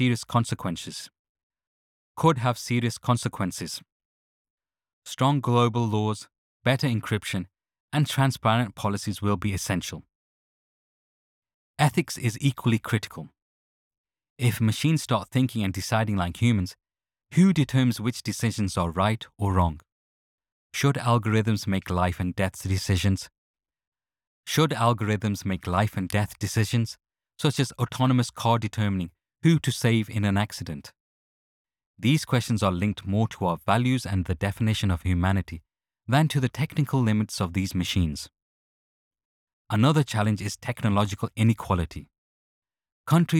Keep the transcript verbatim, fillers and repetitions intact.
serious consequences. Could have serious consequences. Strong global laws, better encryption, and transparent policies will be essential. Ethics is equally critical. If machines start thinking and deciding like humans, who determines which decisions are right or wrong? Should algorithms make life and death decisions? Should algorithms make life and death decisions, such as autonomous car determining who to save in an accident? These questions are linked more to our values and the definition of humanity than to the technical limits of these machines. Another challenge is technological inequality. Countries